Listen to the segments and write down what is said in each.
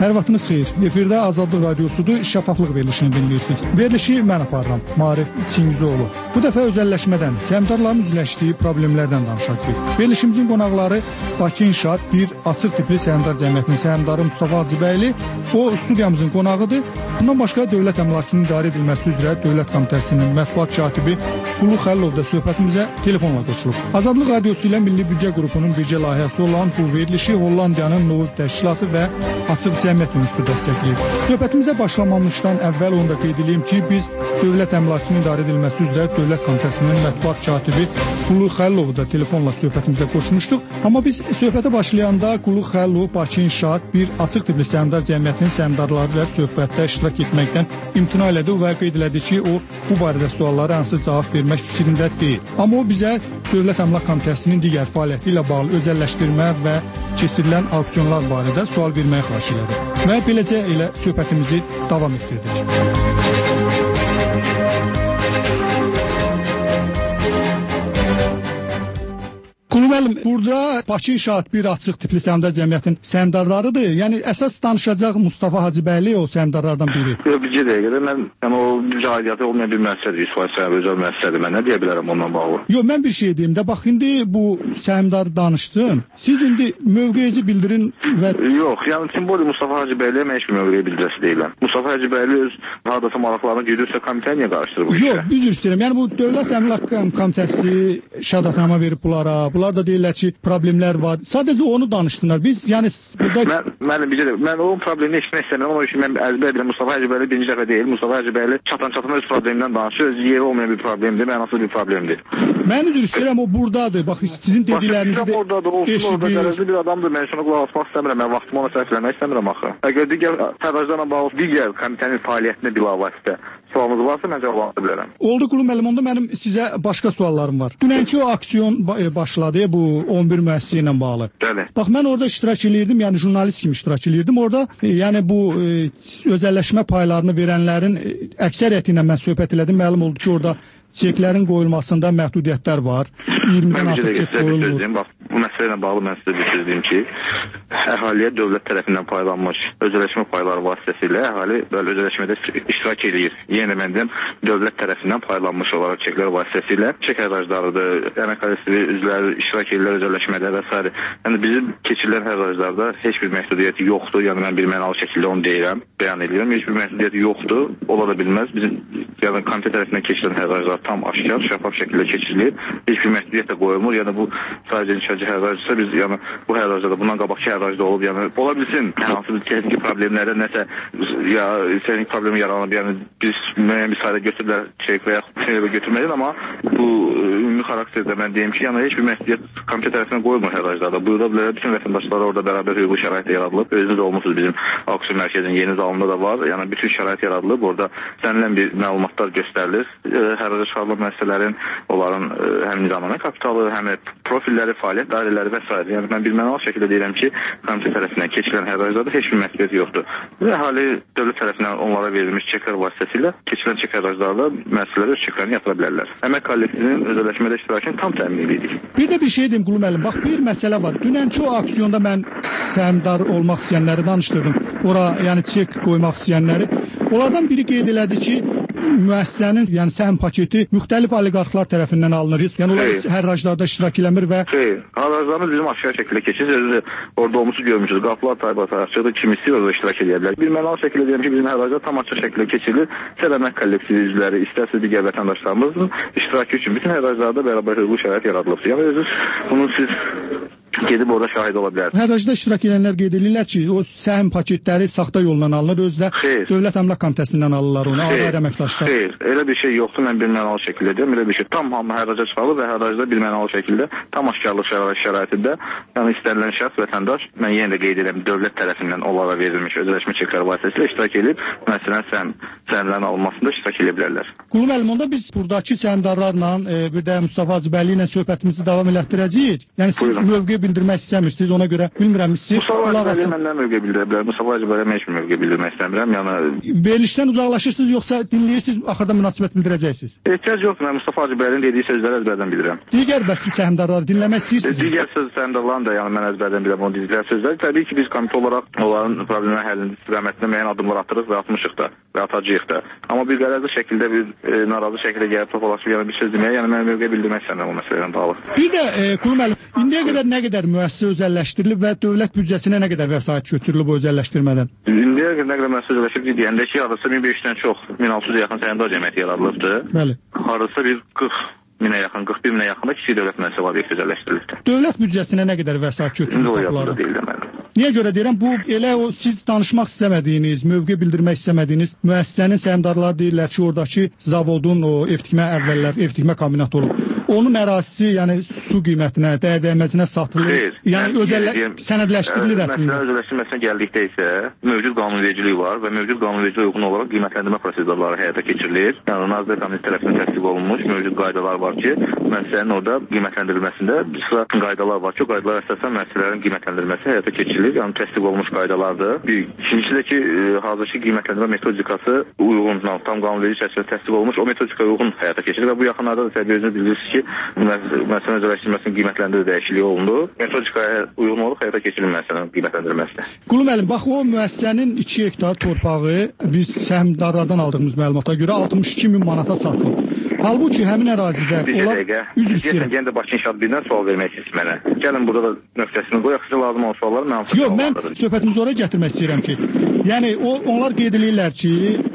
Hər vaxtınız xeyir. Efirdə Azadlıq Radiosudur, şəffaflıq verilişini dinləyirsiniz. Verilişi mən aparıram, Maarif Çingizoğlu. Bu dəfə özəlləşmədən, səhmdarların üzləşdiyi problemlərdən danışacağıq. Verilişimizin qonaqları Bakı İnşaat bir açıq tipli səhmdar cəmiyyətinin səhmdarı Mustafa Hacıbəyli. O, studiyamızın qonağıdır. Bundan başqa Dövlət Əmlakının idarə edilməsi üzrə Dövlət Komitəsinin mətbuat katibi Qulu Xəlilov da söhbətimizə telefonla qoşulub. Azadlıq Radiosu ilə Milli Büdcə Qrupunun bircə layihəsi olan bu verilişi Hollandiyanın Novib Təşkilatı və Açıq Cəmiyyət İnstitutu dəstəkləyir. Söhbətimizə başlamamışdan əvvəl onu da qeyd edeyim ki, biz Dövlət Əmlakının idarə edilməsi üzrə Dövlət Komitəsinin mətbuat katibi Qulu Xəlilovu da telefonla söhbətimizə qoşmuşduq. Amma biz söhbətə başlayanda Qulu Xəlilov Bakı İnşaat bir açıq tipli səhmdar cəmiyyətinin səhmdarları ilə söhbətdə iştirak etməkdən imtina elədi və qeyd elədi ki, o bu barədə suallara hansı cavab vermək fikrində deyil. Amma o bizə Dövlət Əmlak Komitəsinin digər fəaliyyəti ilə bağlı özəlləşdirmə və keçirilən auksionlar barədə sual verməyi xahiş elədi. Və beləcə elə söhbətimizi davam etdirdik. Qulu müəllim, burada Bakı İnşaat bir açıq tipli səhmdar cəmiyyətin səhmdarlarıdır. Yəni əsas danışacaq Mustafa Hacıbəyli o səhmdarlardan biri. Bir dəqiqə, mən o bizə aidiyyatı olmayan bir müəssisədir, İsfail səhmdar özəl müəssisədir. Mən nə deyə bilərəm ondan bağlı? Yox, mən bir şey deyim də, bax indi bu səhmdar danışsın. Siz indi mövqeyinizi bildirin və Yox, yəni simvol Mustafa Hacıbəyliyə mən heç bir mövqeyi bildirəsi deyiləm. Mustafa Hacıbəyli öz hardasa maraqlarını güdürsə komitəyə niyə qarışdırır bu işə? Yox, üzr istəyirəm. Yəni bu Dövlət Əmlak Komitəsi şəhadətnamə verib bunlara. Bunlar da deyirlər ki, problemlər var. Sadəcə onu danışsınlar. Biz yəni burada mən o problemi eşitmək istəmirəm. Onun üçün mən əzbər edirəm. Mustafa Hacıbəyli birinci dəfə deyil. Mustafa Hacıbəyli çatan öz problemindən danışır. Öz yeri olmayan bir problemdir, mənasız bir problemdir. Mən üzr istəyirəm, o burdadır. Bax sizin dediklərinizi də orada dərəcəli bir adamdır. Mən şuna qulaq asmaq istəmirəm. Mən vaxtımı ona sərf eləmək istəmirəm axı. Əgər digər tərəflərlə bağlı digər komitənin fəaliyyətinə bilavasitə sualınız varsa mən cavab verə bilərəm. Oldu Qulu müəllim, onda mənim sizə başqa suallarım var. Dünənki o aksiyon başladı bu 11 müəssisə ilə bağlı. Bəli. Bax mən orada iştirak eləyirdim, yəni jurnalist kimi iştirak eləyirdim. Orada yəni bu özəlləşmə paylarını verənlərin əksəriyyəti ilə mən söhbət elədim. Məlum oldu ki, orada çeklərin qoyulmasında məhdudiyyətlər var. 20-dən artıq çek qoyulur. Bax, bu məsələ ilə bağlı mən sizə bir söz deyim ki, əhaliyə dövlət tərəfindən paylanmış özəlləşmə payları vasitəsilə əhali özəlləşmədə iştirak eləyir. Yenə məndən dövlət tərəfindən paylanmış olaraq çeklər vasitəsilə çek ərazlarıdır, əmək kollektivi üzvləri iştirak edirlər özəlləşmədə və s. Yəni bizim keçirilən ərazlarda heç bir məhdudiyyəti yoxdur. Yəni mən bir mənalı şəkildə onu deyirəm, bəyan edirəm. Heç bir məhdudiyyəti yoxdur. Ola da bilməz. Bizim yəni komitə tərəfindən keçirilən ərazlar tam aşkar, şəffaf şəkildə keçirilir. Heç bir məhdudiyyət də qoyulmur. Yəni bu sadəcə inşacı ərazisə biz yəni bu ərazide bundan qabaqki ərazide olub, yəni ola bilsin hər hansı bir texniki problemlərdə nəsə ya texnik problemi yaranıb, yəni biz müəyyən bir sayda götürürlər çek və ya götürməyir, amma bu ümumi xarakterdə mən deyim ki, yəni heç bir məhdudiyyət komitə tərəfindən qoyulmur ərazilerde. Buyurda bilərək bütün vətəndaşlara orada bərabər hüquqi şərait yaradılıb. Özünüz olmuşsunuz bizim aksiyon mərkəzinin yeni zalında da var. Yəni bütün şərait yaradılıb. Orada istənilən bir məlumatlar göstərilir. Hərəcə çıxarılan müəssisələrin, onların həm nizamnamə kapitalı, həm profilləri, fəaliyyət dairələri və s. Yəni mən bir mənalı şəkildə deyirəm ki, komitə tərəfindən keçirilən ərazilərdə heç bir məhdudiyyət yoxdur. Və əhali dövlət tərəfindən onlara verilmiş çeklər vasitəsilə keçirilən çek ərazilərdə müəssisələrə öz çeklərini yatıra bilərlər. Əmək kollektivinin özəlləşmədə iştirakını tam təmin edirik. Bir də bir şey deyim Qulu müəllim, bax bir məsələ var. Dünənki o aksiyonda mən səhmdar olmaq istəyənləri danışdırdım. Ora yəni çek qoymaq istəyənləri. Onlardan biri qeyd elədi ki, müəssisənin, yəni səhm paketi müxtəlif oliqarxlar tərəfindən alınır. Yəni onlar hərraclarda iştirak eləmir və hərraclarımız bizim aşağı şəkildə keçir. Özü orada olmuşu görmüşüz. Qapılar taybatı açıqdır. Kim istəyir orada iştirak edə bilər. Bir mənalı şəkildə deyirəm ki, bizim hərraclar tam açıq şəkildə keçirilir. İstər əmək kollektivi üzvləri, istərsə digər vətəndaşlarımızın iştirakı üçün bütün hərraclarda bərabər hüquqi şərait yaradılıbdır. Yəni özünüz bunu siz gedib orada şahid ola bilər. Hərracda iştirak edənlər qeyd edirlər ki, o səhm paketləri saxta yolla alınır, özü də Dövlət Əmlak Komitəsindən alırlar onu, ayrı əməkdaşlar. Xeyr, elə bir şey yoxdur, mən bir mənalı şəkildə deyirəm, elə bir şey. Tam hamı hərraca çıxarılır və hərracda bir mənalı şəkildə, tam aşkarlıq şəraitində, yəni istənilən şəxs, vətəndaş, mən yenə də qeyd edirəm, dövlət tərəfindən onlara verilmiş özəlləşmə çekləri vasitəsilə iştirak edib, məsələn, səhmlərin alınmasında iştirak edə bilərlər. Qulu müəllim, onda biz buradakı səhmdarlarla, bir də Mustafa Hacıbəyli ilə söhbətimizi davam elətdirəcəyik. Yəni siz mövqe bildirəcəksiniz. bildirmək istəmirsiniz, ona görə bilmirəm siz qulaq asın. Mən nə mövqe bildirə bilərəm? Mustafa Hacıbəylə heç bir mövqe bildirmək istəmirəm. Yəni verilişdən uzaqlaşırsınız yoxsa dinləyirsiniz, axırda münasibət bildirəcəksiniz? Ehtiyac yoxdur. Mən Mustafa Hacıbəylə dediyi sözləri əzbərdən bilirəm. Digər bəs səhmdarları dinləmək istəyirsiniz? Digər səhmdarların da yəni mən əzbərdən bilirəm o dedikləri sözləri. Təbii ki, biz komitə olaraq onların problemlərin həllində istiqamətində müəyyən addımlar atırıq və atmışıq da və atacağıq da. Amma bir qərəzli şəkildə bir narazı şəkildə gəlib topalaşıb yəni bir söz deməyə, yəni mən mövqe bildirmək istəmirəm o məsələ ilə bağlı. Bir də Qulu müəllim, indiyə qədər nə qədər müəssisə özəlləşdirilib və dövlət büdcəsinə nə qədər vəsait köçürülüb o özəlləşdirmədən? İndiyə qədər nə qədər müəssisə özəlləşdirilib deyəndə ki, arası 1500-dən çox, 1600-ə yaxın səhmdar cəmiyyəti yaradılıbdır. Bəli. Arası bir 40.000-ə yaxın, 41.000-ə yaxın da kiçik dövlət müəssisə obyekti özəlləşdirilibdir. Dövlət büdcəsinə nə qədər vəsait köçürülüb? Niyə görə deyirəm, bu elə o siz danışmaq istəmədiyiniz, mövqe bildirmək istəmədiyiniz müəssisənin səhmdarları deyirlər ki, oradakı zavodun o ev tikmə kombinatı olub. Onun ərazisi, yəni su qiymətinə, dəyməzinə satılır. Yəni sənədləşdirilir əslində. Məsələn, özəlləşdirməsinə gəldikdə isə mövcud qanunvericilik var və mövcud qanunvericiliyə uyğun olaraq qiymətləndirmə prosedurları həyata keçirilir. Yəni Nazirlər Komitəsi tərəfindən təsdiq olunmuş mövcud qaydalar var ki, müəssisənin orada qiymətləndirilməsində bir sıra qaydalar var ki, o qaydalar əsasən müəssisələrin qiymətləndirilməsi həyata keçirilir. Yəni təsdiq olunmuş qaydalardır. İkincisi də ki, hazırki qiymətləndirmə metodikası uyğun, tam qanunverici çərçivəsində təsdiq olunmuş, o metodikaya uyğun həyata keçirilir və bu yaxınlarda da təbii özünüz bilirsiniz ki, müəssisənin özəlləşdirilməsinin qiymətlərində də dəyişiklik olundu. Metodikaya uyğun olub həyata keçirilmir müəssisənin qiymətləndirilməsi. Qulu müəllim, bax o müəssisənin 2 hektar torpağı biz səhmdarlardan aldığımız məlumata görə 62.000 manata satılıb. Halbuki həmin ərazidə onlar üzr istəyirəm. Yenə də Bakı İnşaat birindən sual vermək istəyirəm mənə. Gəlin burada da nöqtəsini qoyaq, sizə lazım olan sualları mən yox, mən söhbətimizi oraya gətirmək istəyirəm ki, yəni onlar qeyd edirlər ki,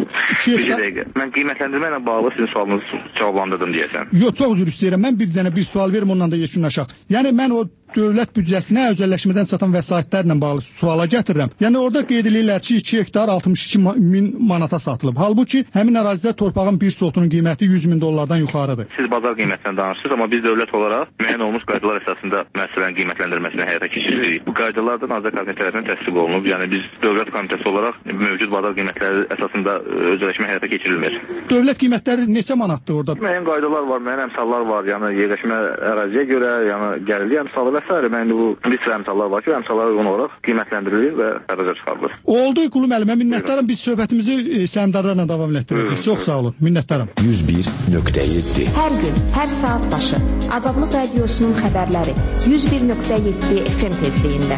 mən qiymətləndirmə ilə bağlı sizin sualınızı cavablandırdım deyəsən. Yox, çox üzr istəyirəm. Mən bir dənə bir sual verim, ondan da yekunlaşaq. Yəni mən o dövlət büdcəsinə özəlləşmədən çatan vəsaitlərlə bağlı suala gətirirəm. Yəni orada qeyd edirlər ki, 2 hektar 62.000 manata satılıb. Halbuki həmin ərazidə torpağın bir sotunun qiyməti $100.000-dan yuxarıdır. Siz bazar qiymətindən danışırsınız, amma biz dövlət olaraq müəyyən olmuş qaydalar əsasında müəssisələrin qiymətləndirməsini həyata keçiririk. Bu qaydalar da Nazirlər Komitəsi tərəfindən təsdiq olunub. Yəni biz dövlət komitəsi olaraq mövcud bazar qiymətləri əsasında özəlləşmə həyata keçirilmir. Dövlət qiymətləri neçə manatdır orada? Müəyyən qaydalar var, müəyyən əmsallar var. Yəni yerləşmə əraziyə görə, yəni gəlirli əmsalı və s. Məndə bu bir sıra əmsallar var ki, əmsallara uyğun olaraq qiymətləndirilir və xəracə çıxarılır. Oldu Qulu müəllim, minnətdaram. Biz söhbətimizi səhmdarlarla davam etdirəcəyik. Çox sağ olun. Minnətdaram. 101.7 Hər gün, hər saat başı Azadlıq Radiosunun xəbərləri 101.7 FM tezliyində.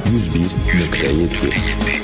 101.7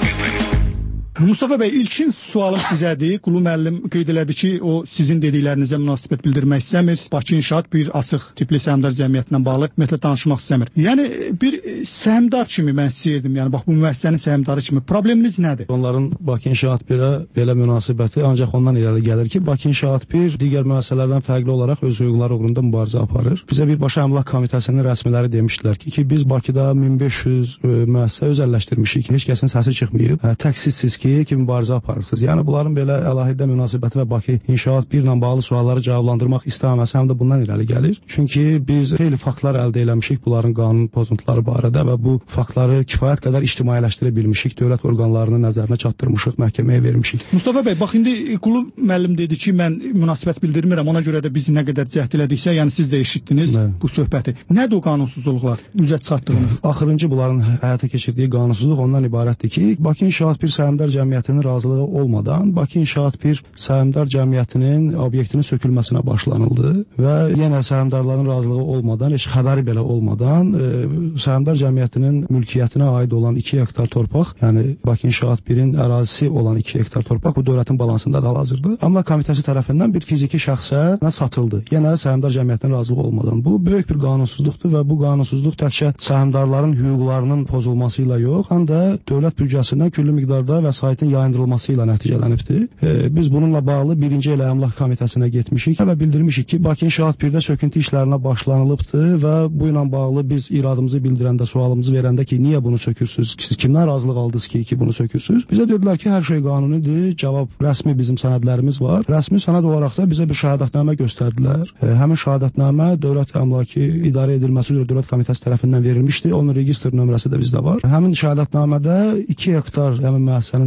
Mustafa bəy, ilkin sualım sizədir. Qulu müəllim qeyd elədi ki, o sizin dediklərinizə münasibət bildirmək istəmir. Bakı İnşaat bir açıq tipli səhmdar cəmiyyətinə bağlı ümumiyyətlə danışmaq istəmir. Yəni bir səhmdar kimi mən istəyirdim, yəni bax bu müəssisənin səhmdarı kimi. Probleminiz nədir? Onların Bakı İnşaat birə belə münasibəti ancaq ondan irəli gəlir ki, Bakı İnşaat bir digər müəssisələrdən fərqli olaraq öz hüquqları uğrunda mübarizə aparır. Bizə birbaşa Əmlak Komitəsinin rəsmiləri demişdilər ki, biz Bakıda 1500 müəssisə özəlləşdirmişik. Heç kəsin səsi çıxmayıb. Təqsissiz ki, mübarizə aparırsınız. Yəni bunların belə əlahiddə münasibəti və Bakı İnşaat birlə bağlı sualları cavablandırmaq istəməməsi həm də bundan irəli gəlir. Çünki biz xeyli faktlar əldə eləmişik bunların qanun pozuntuları barədə və bu faktları kifayət qədər ictimailəşdirə bilmişik, dövlət orqanlarının nəzərinə çatdırmışıq, məhkəməyə vermişik. Mustafa bəy, bax indi Qulu müəllim dedi ki, mən münasibət bildirmirəm, ona görə də biz nə qədər cəhd elədiksə, yəni siz də eşitdiniz bu söhbəti. Nədir o qanunsuzluqlar? Üzə çıxartdığınız? Axırıncı bunların həyata keçirdiyi qanunsuzluq ondan ibarətdir ki, Bakı İnşaat bir səhmdar cəmiyyətinin razılığı olmadan Bakı İnşaat bir səhmdar cəmiyyətinin obyektinin sökülməsinə başlanıldı və yenə səhmdarların razılığı olmadan, heç xəbəri belə olmadan səhmdar cəmiyyətinin mülkiyyətinə aid olan 2 hektar torpaq, yəni Bakı İnşaat 1-in ərazisi olan 2 hektar torpaq bu dövlətin balansında da hazırdır. Əmlak Komitəsi tərəfindən bir fiziki şəxsə satıldı. Yenə səhmdar cəmiyyətinin razılığı olmadan. Bu böyük bir qanunsuzluqdur və bu qanunsuzluq təkcə səhmdarların hüquqlarının pozulması ilə yox, həm də dövlət büdcəsindən küllü miqdarda vəsaitin yayındırılması ilə nəticələnibdir. Biz bununla bağlı birinci elə Əmlak Komitəsinə getmişik və bildirmişik ki, Bakı İnşaat 1-də söküntü işlərinə başlanılıbdır və bu ilə bağlı biz iradımızı bildirəndə, sualımızı verəndə ki, niyə bunu sökürsünüz? Siz kimdən razılıq aldınız ki, bunu sökürsünüz? Bizə dedilər ki, hər şey qanunidir, cavab rəsmi bizim sənədlərimiz var. Rəsmi sənəd olaraq da bizə bir şəhadətnamə göstərdilər. Həmin şəhadətnamə Dövlət Əmlakı İdarə Edilməsi üzrə Dövlət Komitəsi tərəfindən verilmişdi. Onun registr nömrəsi də bizdə var. Həmin şəhadətnamədə 2 hektar həmin müəssisənin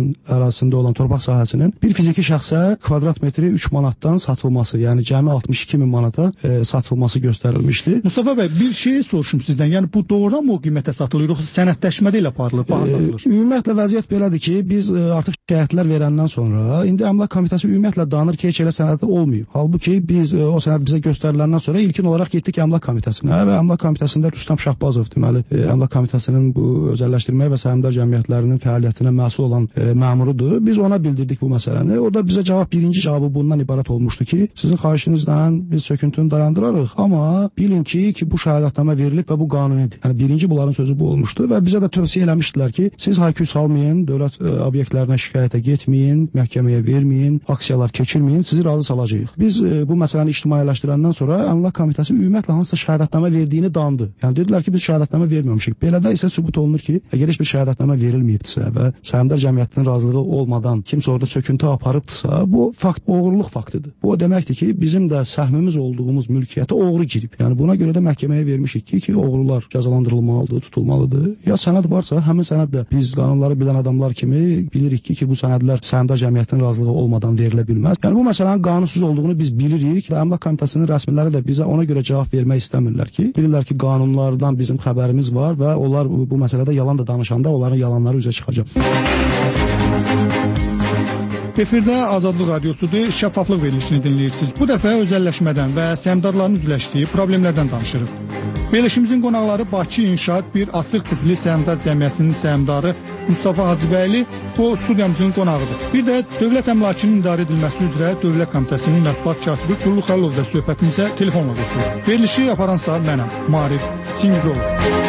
ərazisində olan torpaq sahəsinin bir fiziki şəxsə kvadrat metri 3 manatdan satılması, yəni cəmi 62 min manata satılması göstərilmişdi. Mustafa bəy, bir şey soruşum sizdən. Yəni bu doğrudan o qiymətə satılır, yoxsa sənədləşmədə ilə aparılır, baha satılır? Ümumiyyətlə vəziyyət belədir ki, biz artıq şikayətlər verəndən sonra indi Əmlak Komitəsi ümumiyyətlə danır ki, heç elə sənədi olmayıb. Halbuki biz o sənəd bizə göstəriləndən sonra ilkin olaraq getdik Əmlak Komitəsinə və Əmlak Komitəsində Rüstəm Şahbazov, deməli, Əmlak Komitəsinin bu özəlləşdirmə və səhmdar cəmiyyətlərinin fəaliyyətinə məsul olan məmurudur. Biz ona bildirdik bu məsələni. O da bizə birinci cavabı bundan ibarət olmuşdu ki, sizin xahişinizlə biz söküntünü dayandırarıq, amma bilin ki, bu şəhadətnamə verilib və bu qanunidir. Yəni birinci bunların sözü bu olmuşdu və bizə də tövsiyə eləmişdilər ki, siz haykü salmayın, dövlət obyektlərinə şikayətə getməyin, məhkəməyə verməyin, aksiyalar keçirməyin, sizi razı salacağıq. Biz bu məsələni ictimailəşdirəndən sonra Əmlak Komitəsi ümumiyyətlə hansısa şəhadətnamə verdiyini dandı. Yəni dedilər ki, biz şəhadətnamə verməmişik. Belədə isə sübut olunur ki, əgər heç bir şəhadətnamə verilməyibdirsə və səhmdar cəmiyyətinin razılığı olmadan kimsə orada söküntü aparıbdırsa, bu fakt oğurluq faktıdır. Bu o deməkdir ki, bizim də səhmimiz olduğumuz mülkiyyətə oğru girib. Yəni buna görə də məhkəməyə vermişik ki, oğrular cəzalandırılmalıdır, tutulmalıdır. Ya sənəd varsa, həmin sənəd də biz qanunları bilən adamlar kimi bilirik ki, bu sənədlər səhmdar cəmiyyətinin razılığı olmadan verilə bilməz. Yəni bu məsələnin qanunsuz olduğunu biz bilirik. Əmlak Komitəsinin rəsmiləri də bizə ona görə cavab vermək istəmirlər ki, bilirlər ki, qanunlardan bizim xəbərimiz var və onlar bu məsələdə yalan da danışanda onların yalanları üzə çıxacaq. Efirdə Azadlıq Radiosudur, şəffaflıq verilişini dinləyirsiniz. Bu dəfə özəlləşmədən və səhmdarların üzləşdiyi problemlərdən danışırıq. Verilişimizin qonaqları Bakı İnşaat bir açıq tipli səhmdar cəmiyyətinin səhmdarı Mustafa Hacıbəyli, bu studiyamızın qonağıdır. Bir də dövlət əmlakının idarə edilməsi üzrə Dövlət Komitəsinin mətbuat katibi Qullu Xəlilov da söhbətimizə telefonla qoşulur. Verilişi aparansa mənəm, Marif Çingizoğlu.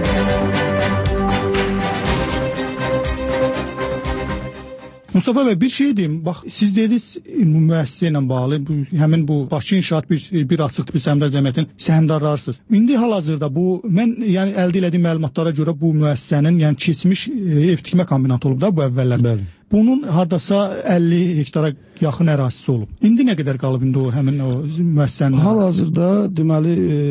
Mustafa bəy, bir şey deyim. Bax, siz dediniz müəssisə ilə bağlı, həmin bu Bakı İnşaat bir açıq tipli səhmdar cəmiyyətin səhmdarlarısınız. İndi hal-hazırda mən əldə etdiyim məlumatlara görə bu müəssisənin keçmiş ev tikmə kombinatı olub da bu əvvəllər. Bəli. Bunun hardasa 50 hektara yaxın ərazisi olub. İndi nə qədər qalıb indi həmin o müəssisənin? Hal-hazırda deməli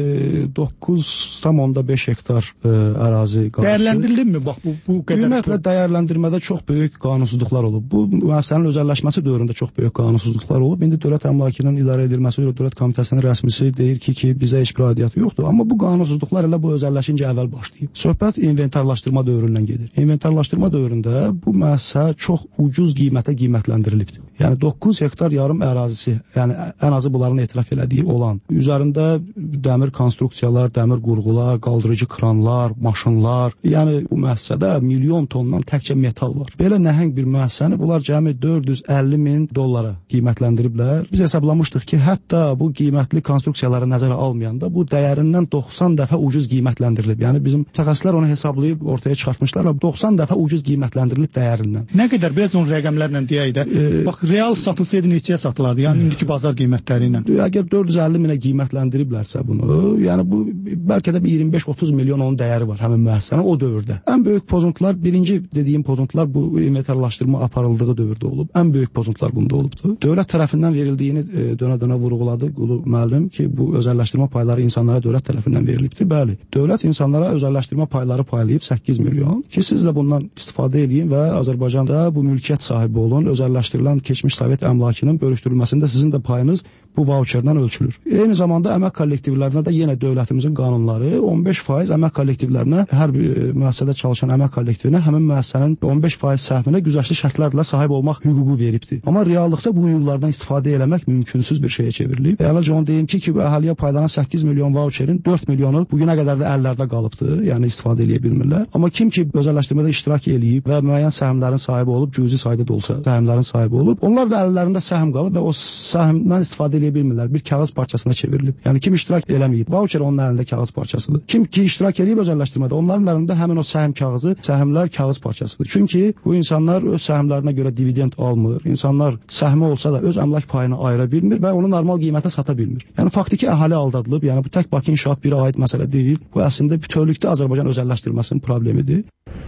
9,5 hektar ərazi qalıb. Dəyərləndirilibmi bax bu qədər? Ümumiyyətlə dəyərləndirmədə çox böyük qanunsuzluqlar olub. Bu müəssisənin özəlləşməsi dövründə çox böyük qanunsuzluqlar olub. İndi dövlət əmlakının idarə edilməsi üzrə Dövlət Komitəsinin rəsmisi deyir ki, bizə heç bir aidiyyəti yoxdur. Amma bu qanunsuzluqlar elə bu özəlləşincə əvvəl başlayıb. Söhbət inventarlaşdırma dövründən gedir. İnventarlaşdırma dövründə bu müəssisə çox ucuz qiymətə qiymətləndirilibdir. Yəni 9 hektar yarım ərazisi, yəni ən azı bunların etiraf elədiyi olan, üzərində dəmir konstruksiyalar, dəmir qurğular, qaldırıcı kranlar, maşınlar, yəni bu müəssisədə milyon tondan təkcə metal var. Belə nəhəng bir müəssisəni bunlar cəmi 450 min dollara qiymətləndiriblər. Biz hesablamışdıq ki, hətta bu qiymətli konstruksiyaları nəzərə almayanda bu dəyərindən 90 dəfə ucuz qiymətləndirilib. Yəni bizim mütəxəssislər onu hesablayıb ortaya çıxartmışlar və 90 dəfə ucuz qiymətləndirilib dəyərindən. Nə qədər biraz onun rəqəmlərlə deyək də. Bax, real satılsaydı neçəyə satılardı? Yəni indiki bazar qiymətləri ilə. Əgər 450 minə qiymətləndiriblərsə bunu, yəni bu bəlkə də 25-30 milyon onun dəyəri var həmin müəssisənin o dövrdə. Ən böyük pozuntular, birinci dediyim pozuntular bu inventarlaşdırma aparıldığı dövrdə olub. Ən böyük pozuntular bunda olubdu. Dövlət tərəfindən verildiyini dönə-dönə vurğuladı Qulu müəllim ki, bu özəlləşdirmə payları insanlara dövlət tərəfindən verilibdir. Bəli, dövlət insanlara özəlləşdirmə payları paylayıb 8 milyon ki, siz də bundan istifadə edin və Azərbaycanda bu mülkiyyət sahibi olun, özəlləşdirilən keçmiş Sovet əmlakının bölüşdürülməsində sizin də payınız bu vauçerdən ölçülür. Eyni zamanda əmək kollektivlərinə də yenə dövlətimizin qanunları 15% əmək kollektivlərinə, hər bir müəssisədə çalışan əmək kollektivinə həmin müəssisənin 15% səhminə güzəştli şərtlərlə sahib olmaq hüququ veribdir. Amma reallıqda bu hüquqlardan istifadə eləmək mümkünsüz bir şeyə çevrilib. Əvvəlcə onu deyim ki, bu əhaliyə paylanan 8 milyon vauçerin 4 milyonu bugünə qədər də əllərdə qalıbdır, yəni istifadə edə bilmirlər. Amma kim ki özəlləşdirmədə iştirak eləyib və müəyyən səhmlərin sahibi olub, cüzi sayda da olsa səhmlərin sahibi olub, onlar da əllərində səhm qalıb və o səhmdən istifadə edə bilmirlər. Bir kağız parçasına çevrilib. Yəni kim iştirak eləməyib, vauçer onun əlində kağız parçasıdır. Kim ki iştirak eləyib özəlləşdirmədə, onların əlində həmin o səhm kağızı, səhmlər kağız parçasıdır. Çünki bu insanlar öz səhmlərinə görə dividend almır. İnsanlar səhmi olsa da öz əmlak payını ayıra bilmir və onu normal qiymətə sata bilmir. Yəni faktiki əhali aldadılıb. Yəni bu tək Bakı İnşaat birə aid məsələ deyil. Bu əslində bütövlükdə Azərbaycan özəlləşdirməsinin problemidir.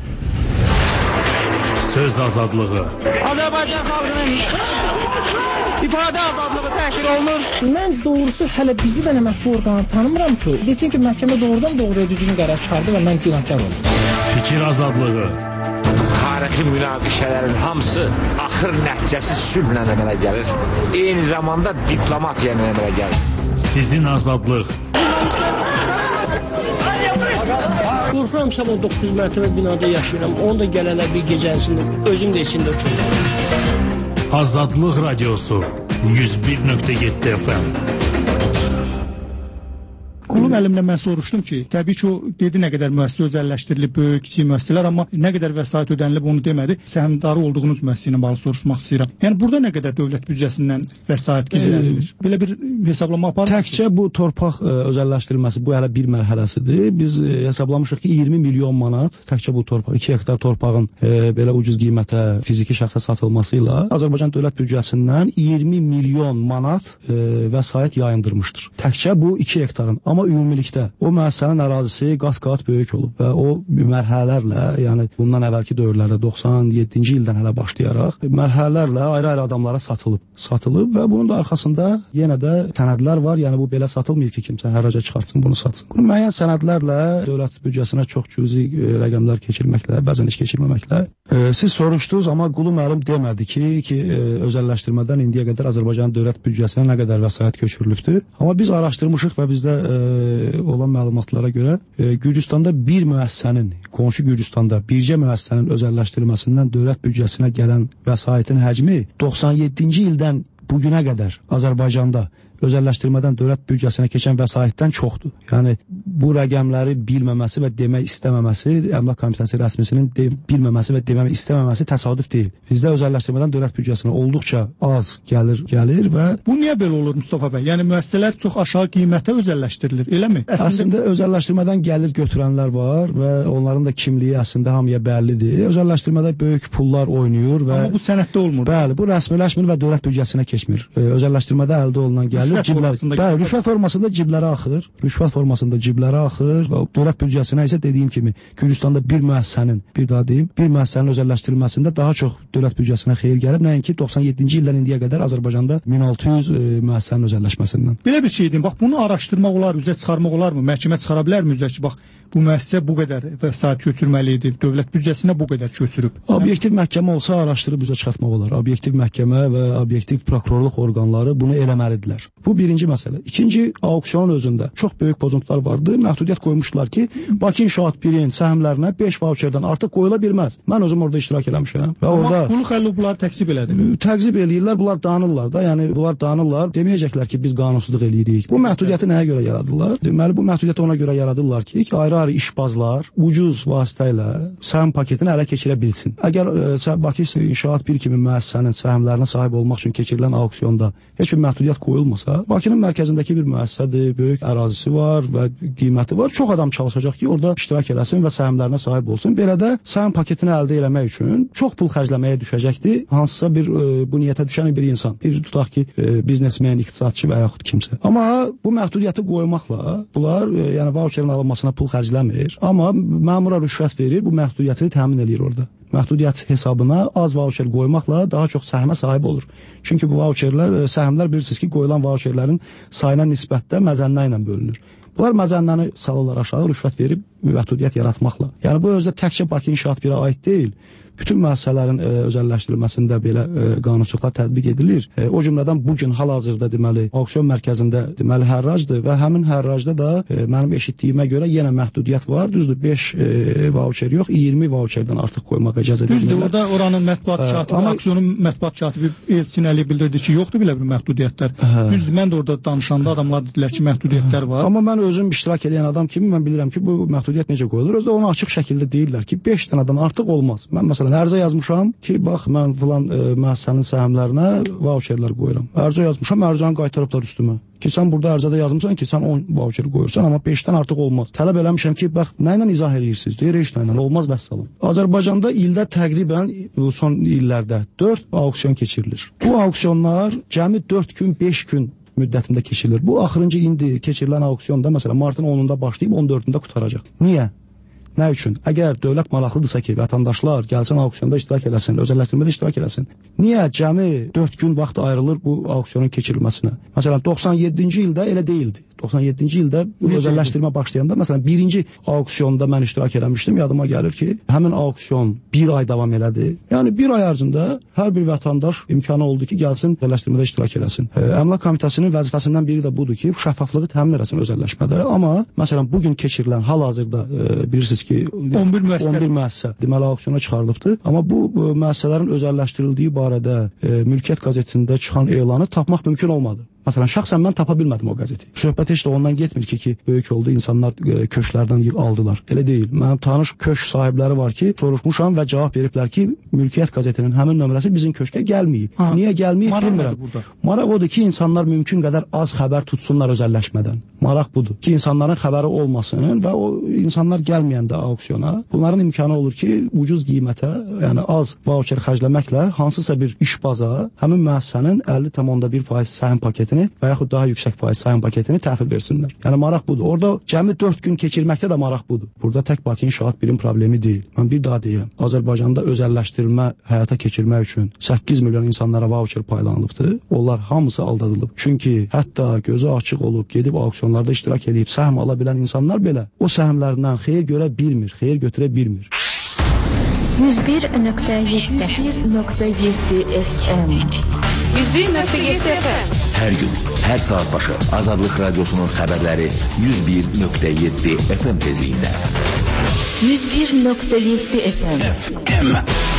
Söz azadlığı. Azərbaycan xalqının ifadə azadlığı təhqir olunur. Mən doğrusu hələ bizi də əməkçi orqanı tanımıram ki, desin ki, məhkəmə doğrudan doğruya düzgün qərar çıxardı və mən günahkar oldum. Fikir azadlığı. dünənki münaqişələrin hamısı axır nəticəsi sülhlə əmələ gəlir. Eyni zamanda diplomatiya ilə əmələ gəlir. Sizin azadlıq. Qorxuram sabah 9 mərtəbə binada yaşayıram. Onu da gələnə bir gecəsində özüm də içində uçurum. Azadlıq radiosu 101.7 FM. Qulum əlimlə mən soruşdum ki, təbii ki, o dedi nə qədər müəssisə özəlləşdirilib, böyük, kiçik müəssisələr, amma nə qədər vəsait ödənilib onu demədi. Səhmdarı olduğunuz müəssisə ilə bağlı soruşmaq istəyirəm. Yəni burada nə qədər dövlət büdcəsindən vəsait gizlədilir? Belə bir hesablama aparır. Təkcə bu torpaq özəlləşdirilməsi bu hələ bir mərhələsidir. Biz hesablamışıq ki, 20 milyon manat təkcə bu torpaq, 2 hektar torpağın belə ucuz qiymətə fiziki şəxsə satılması ilə Azərbaycan dövlət büdcəsindən 20 milyon manat vəsait yayındırmışdır. Təkcə bu 2 hektarın. Amma ümumilikdə o müəssisənin ərazisi qat-qat böyük olub və o mərhələlərlə, yəni bundan əvvəlki dövrlərdə 97-ci ildən hələ başlayaraq mərhələlərlə ayrı-ayrı adamlara satılıb və bunun da arxasında yenə də sənədlər var. Yəni bu belə satılmır ki, kimsə hərraca çıxartsın, bunu satsın. Bunu müəyyən sənədlərlə dövlət büdcəsinə çox cüzi rəqəmlər keçirməklə, bəzən heç keçirməməklə siz soruşdunuz, amma Qulu müəllim demədi ki, özəlləşdirmədən indiyə qədər Azərbaycan dövlət büdcəsinə nə qədər vəsait köçürülübdür. Amma biz araşdırmışıq və bizdə olan məlumatlara görə Gürcüstanda bir müəssisənin, qonşu Gürcüstanda bircə müəssisənin özəlləşdirilməsindən dövlət büdcəsinə gələn vəsaitin həcmi 97-ci ildən bugünə qədər Azərbaycanda özəlləşdirmədən dövlət büdcəsinə keçən vəsaitdən çoxdur. Yəni bu rəqəmləri bilməməsi və demək istəməməsi, Əmlak Komitəsi rəsmisinin bilməməsi və demək istəməməsi təsadüf deyil. Bizdə özəlləşdirmədən dövlət büdcəsinə olduqca az gəlir və bu niyə belə olur Mustafa bəy? Yəni müəssisələr çox aşağı qiymətə özəlləşdirilir, eləmi? Əslində özəlləşdirmədən gəlir götürənlər var və onların da kimliyi əslində hamıya bəllidir. Özəlləşdirmədə böyük pullar oynayır və amma bu sənəddə olmur. Bəli, bu rəsmiləşmir və dövlət büdcəsinə keçmir. Özəlləşdirmədə əldə olunan gəlir rüşvət formasında ciblərə axır. Rüşvət formasında ciblərə axır və dövlət büdcəsinə isə dediyim kimi Gürcüstanda bir müəssisənin özəlləşdirilməsində daha çox dövlət büdcəsinə xeyir gəlib, nəinki 97-ci ildən indiyə qədər Azərbaycanda 1600 müəssisənin özəlləşməsindən. Belə bir şeydir. Bax bunu araşdırmaq olar, üzə çıxarmaq olarmı? Məhkəmə çıxara bilərmi üzə ki, bax bu müəssisə bu qədər vəsait köçürməli idi, dövlət büdcəsinə bu qədər köçürüb. Obyektiv məhkəmə olsa araşdırıb üzə çıxartmaq olar. Obyektiv məhkəmə və obyektiv prokurorluq orqanları bunu eləməlidirlər. Bu birinci məsələ. İkinci, auksionun özündə çox böyük pozuntular vardı. Məhdudiyyət qoymuşdular ki, Bakı İnşaat 1-in səhmlərinə 5 vauçerdən artıq qoyula bilməz. Mən özüm orada iştirak eləmişəm və orada Qulu xəllu bunları təqsib elədi. Təqsib eləyirlər, bunlar danırlar da. Yəni bunlar danırlar. Deməyəcəklər ki, biz qanunsuzluq eləyirik. Bu məhdudiyyəti nəyə görə yaradırlar? Deməli bu məhdudiyyəti ona görə yaradırlar ki, ayrı-ayrı işbazlar ucuz vasitə ilə səhm paketini ələ keçirə bilsin. Əgər Bakı İnşaat 1 kimi müəssisənin səhmlərinə sahib olmaq üçün keçirilən auksionda heç bir məhdudiyyət qoyulmasa, Bakının mərkəzindəki bir müəssisədir, böyük ərazisi var və qiyməti var. Çox adam çalışacaq ki, orada iştirak eləsin və səhmlərinə sahib olsun. Belə də səhm paketini əldə etmək üçün çox pul xərcləməyə düşəcəkdir hansısa bir bu niyyətə düşən bir insan. Bir tutaq ki, biznesmen, iqtisadçı və yaxud kimsə. Amma bu məhdudiyyəti qoymaqla bunlar yəni vauçerin alınmasına pul xərcləmir, amma məmura rüşvət verir, bu məhdudiyyəti təmin eləyir orada. Məhdudiyyət hesabına az vauçer qoymaqla daha çox səhmə sahib olur. Çünki bu vauçerlər, səhmlər bilirsiniz ki, qoyulan vauçerlərin sayına nisbətdə məzənnə ilə bölünür. Bunlar məzənnəni salırlar aşağı, rüşvət verib məhdudiyyət yaratmaqla. Yəni bu özdə təkcə Bakı İnşaat 1-ə aid deyil. Bütün müəssisələrin özəlləşdirilməsində belə qanunsuzluqlar tətbiq edilir. O cümlədən bugün hal-hazırda deməli auksion mərkəzində deməli hərracdır və həmin hərracda da mənim eşitdiyimə görə yenə məhdudiyyət var. Düzdür, 5 vauçer yox, 20 vauçerdən artıq qoymağa icazə verilirlər. Düzdür, orada oranın mətbuat katibi, auksionun mətbuat katibi Elçin Əliyev bildirdi ki, yoxdur belə bir məhdudiyyətlər. Düzdür, mən də orada danışanda adamlar dedilər ki, məhdudiyyətlər var. Amma mən özüm iştirak edən adam kimi mən bilirəm ki, bu məhdudiyyət necə qoyulur. Özdə onu açıq şəkildə deyirlər ki, 5 dənədən artıq olmaz. Mən məsələn ərizə yazmışam ki, bax mən filan müəssisənin səhmlərinə vauçerlər qoyuram. Ərizə yazmışam, ərizəni qaytarıblar üstümə. Ki sən burada ərizədə yazmısan ki, sən 10 vauçer qoyursan, amma 5-dən artıq olmaz. Tələb eləmişəm ki, bax nə ilə izah edirsiniz? Deyir, heç nə ilə olmaz, vəssalam. Azərbaycanda ildə təqribən son illərdə 4 auksion keçirilir. Bu auksionlar cəmi 4 gün, 5 gün müddətində keçirilir. Bu axırıncı indi keçirilən auksionda məsələn martın 10-unda başlayıb 14-də qutaracaq. Niyə? Nə üçün? Əgər dövlət maraqlıdırsa ki, vətəndaşlar gəlsin auksionda iştirak eləsin, özəlləşdirmədə iştirak eləsin. Niyə cəmi 4 gün vaxt ayrılır bu auksionun keçirilməsinə? Məsələn, 97-ci ildə elə deyildi. 97-ci ildə bu özəlləşdirmə başlayanda, məsələn, birinci auksionda mən iştirak eləmişdim. Yadıma gəlir ki, həmin auksion bir ay davam elədi. Yəni, bir ay ərzində hər bir vətəndaş imkanı oldu ki, gəlsin, özəlləşdirmədə iştirak eləsin. Əmlak komitəsinin vəzifəsindən biri də budur ki, şəffaflığı təmin eləsin özəlləşmədə. Amma, məsələn, bugün keçirilən hal-hazırda bilirsiniz ki, 11 müəssisə deməli auksiona çıxarılıbdır. Amma bu müəssisələrin özəlləşdirildiyi barədə Mülkiyyət qəzetində çıxan elanı tapmaq mümkün olmadı. Məsələn, şəxsən mən tapa bilmədim o qəzeti. Söhbət heç də ondan getmir ki, böyük oldu, insanlar köşklərdən aldılar. Elə deyil. Mənim tanış köşk sahibləri var ki, soruşmuşam və cavab veriblər ki, Mülkiyyət qəzetinin həmin nömrəsi bizim köşkə gəlməyib. Niyə gəlməyib, bilmirəm. Maraq odur ki, insanlar mümkün qədər az xəbər tutsunlar özəlləşmədən. Maraq budur ki, insanların xəbəri olmasın və o insanlar gəlməyəndə auksiyona, bunların imkanı olur ki, ucuz qiymətə, yəni az voucher xərcləməklə hansısa bir işbaza həmin müəssisənin 50,1% səhim paketini və yaxud daha yüksək faiz sahim paketini təhvil versinlər. Yəni, maraq budur. Orada cəmi 4 gün keçirməkdə də maraq budur. Burada tək Bakı İnşaat Birim problemi deyil. Mən bir daha deyirəm. Azərbaycanda özəlləşdirilmə həyata keçirmək üçün 8 milyon insanlara voucher paylanılıbdır. Onlar hamısı aldadılıb. Çünki hətta gözü açıq olub, gedib auksionlarda iştirak edib, səhm ala bilən insanlar belə o səhmlərindən xeyir görə bilmir, xeyir götürə bilmir. 101.7 FM 101.7 FM. Hər gün, hər saat başı Azadlıq Radiosunun xəbərləri 101.7 FM tezliyində. 101.7 FM.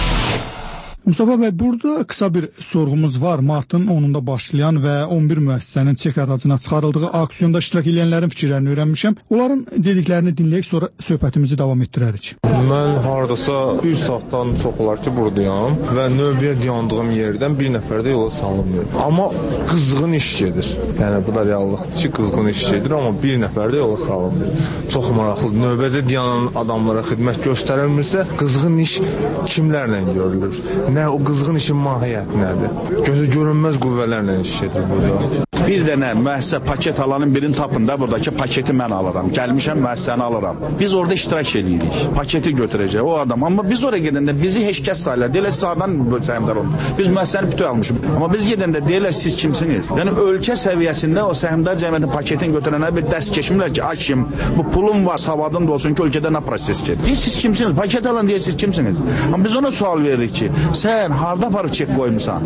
Mustafa bəy, burada qısa bir sorğumuz var. Martın 10-unda başlayan və 11 müəssisənin çek əracına çıxarıldığı auksionda iştirak edənlərin fikirlərini öyrənmişəm. Onların dediklərini dinləyək, sonra söhbətimizi davam etdirərik. Mən hardasa 1 saatdan çox olar ki, buradayam və növbəyə dayandığım yerdən bir nəfər də yola salınmıyor. Amma qızğın iş gedir. Yəni, bu da reallıqdır ki, qızğın iş gedir, amma bir nəfər də yola salınmıyor. Çox maraqlıdır. Növbədə dayanan adamlara xidmət göstərilmirsə, qızğın iş kimlərlə görülür? Nə o qızğın işin mahiyyəti nədir? Gözü görünməz qüvvələrlə iş gedir burada. Bir dənə müəssisə paket alanın birini tapın da, buradakı paketi mən alıram. Gəlmişəm, müəssisəni alıram. Biz orada iştirak edirik. Paketi götürəcək o adam. Amma biz oraya gedəndə bizi heç kəs sayılır. Deyirlər, siz hardan səhmdar olun? Biz müəssisəni bütöv almışıq. Amma biz gedəndə deyirlər, siz kimsiniz? Yəni, ölkə səviyyəsində o səhmdar cəmiyyətin paketini götürənə bir dəst keçmirlər ki, ay kim, bu pulum var, savadın da olsun ki, ölkədə nə proses gedir? Deyir, siz kimsiniz? Paket alan deyir, siz kimsiniz? Amma biz ona sual veririk ki, sən harda aparıb çek qoymusan?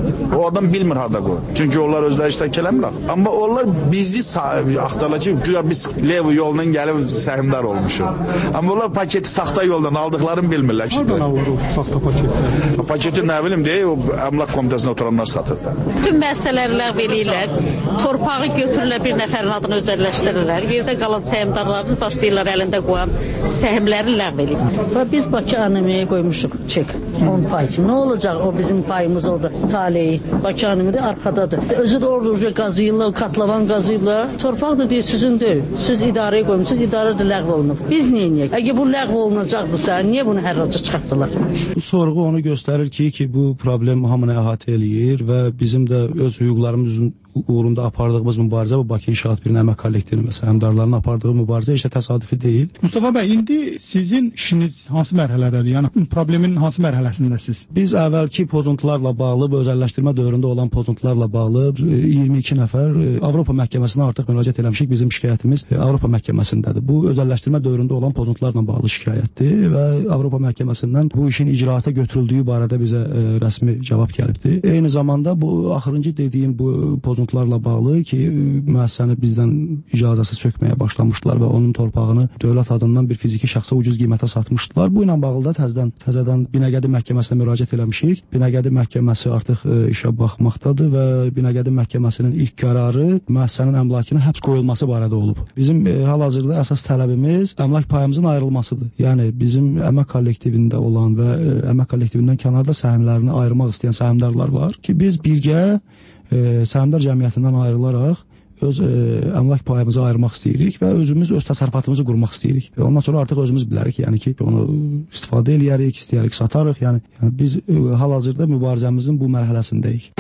O adam bilmir harda qoy. Çünki onlar özləri iştirak eləmirlər. Amma onlar bizi axtarlar ki, güya biz lev yolundan gəlib səhmdar olmuşuq. Amma onlar paketi saxta yoldan aldıqlarını bilmirlər. Hardan alır o saxta paketi? Paketi nə bilim deyə, o əmlak komitəsində oturanlar satır da. Bütün məsələləri ləğv eləyirlər. Torpağı götürürlər, bir nəfərin adını özəlləşdirirlər. Yerdə qalan səhmdarlarını başlayırlar əlində qoyan səhmləri ləğv eləyirlər. Və biz Bakı Anəməyə qoymuşuq çek, 10 pay. Nə olacaq o bizim payımız orada taleyi? Bakı Anəmədə arkadadır. Özü də orada qazıyırlar, katlavan qazıyırlar. Torpaq da deyir, sizin deyil. Siz idarəyə qoymuşsunuz, idarə də ləğv olunub. Biz neyiniyək? Əgər bu ləğv olunacaqdırsa, niyə bunu hər raca çıxartdılar? Bu sorğu onu göstərir ki, bu problem hamını əhatə eləyir və bizim də öz hüquqlarımızın uğrunda apardığımız mübarizə bu Bakı İnşaat Birinin əmək kollektivinin və səhmdarlarının apardığı mübarizə heç də təsadüfi deyil. Mustafa bəy, indi sizin işiniz hansı mərhələdədir? Yəni problemin hansı mərhələsindəsiz? Biz əvvəlki pozuntularla bağlı, bu özəlləşdirmə dövründə olan pozuntularla bağlı 22 nəfər Avropa məhkəməsinə artıq müraciət eləmişik. Bizim şikayətimiz Avropa məhkəməsindədir. Bu özəlləşdirmə dövründə olan pozuntularla bağlı şikayətdir və Avropa məhkəməsindən bu işin icraata götürüldüyü barədə bizə rəsmi cavab gəlibdir. Eyni zamanda bu axırıncı dediyim bu pozuntularla bağlı ki, müəssisəni bizdən icazəsiz sökməyə başlamışdılar və onun torpağını dövlət adından bir fiziki şəxsə ucuz qiymətə satmışdılar. Bu ilə bağlı da təzədən Binəqədi məhkəməsinə müraciət eləmişik. Binəqədi məhkəməsi artıq işə baxmaqdadır və Binəqədi məhkəməsinin ilk qərarı müəssisənin əmlakına həbs qoyulması barədə olub. Bizim hal-hazırda əsas tələbimiz əmlak payımızın ayrılmasıdır. Yəni bizim əmək kollektivində olan və əmək kollektivindən kənarda səhmlərini ayırmaq istəyən səhmdarlar var ki, biz birgə səhmdar cəmiyyətindən ayrılaraq öz əmlak payımızı ayırmaq istəyirik və özümüz öz təsərrüfatımızı qurmaq istəyirik. Ondan sonra artıq özümüz bilərik, yəni ki, onu istifadə eləyərik, istəyərik satarıq. Yəni biz hal-hazırda mübarizəmizin bu mərhələsindəyik.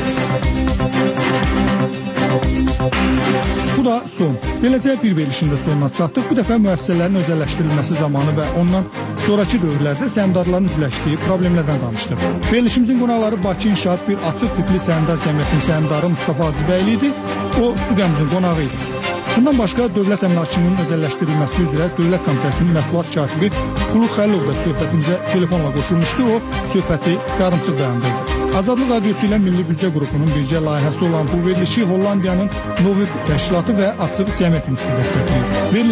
Bu da son. Beləcə bir verilişində sonuna çatdıq. Bu dəfə müəssisələrin özəlləşdirilməsi zamanı və ondan sonraki dövrlərdə səhmdarların üzləşdiyi problemlərdən danışdıq. Verilişimizin qonaqları Bakı İnşaat bir açıq tipli səhmdar cəmiyyətinin səhmdarı Mustafa Hacıbəyli idi. O studiyamızın qonağı idi. Bundan başqa dövlət əmlakının özəlləşdirilməsi üzrə Dövlət Komitəsinin mətbuat katibi Xuluq Xəlilov da söhbətimizə telefonla qoşulmuşdu. O söhbəti yarımçıq dayandırdı. Azadlıq Radiosu ilə Milli Büdcə Qrupunun birgə layihəsi olan bu verilişi Hollandiyanın Novib təşkilatı və Açıq Cəmiyyət İnstitutu dəstəkləyir.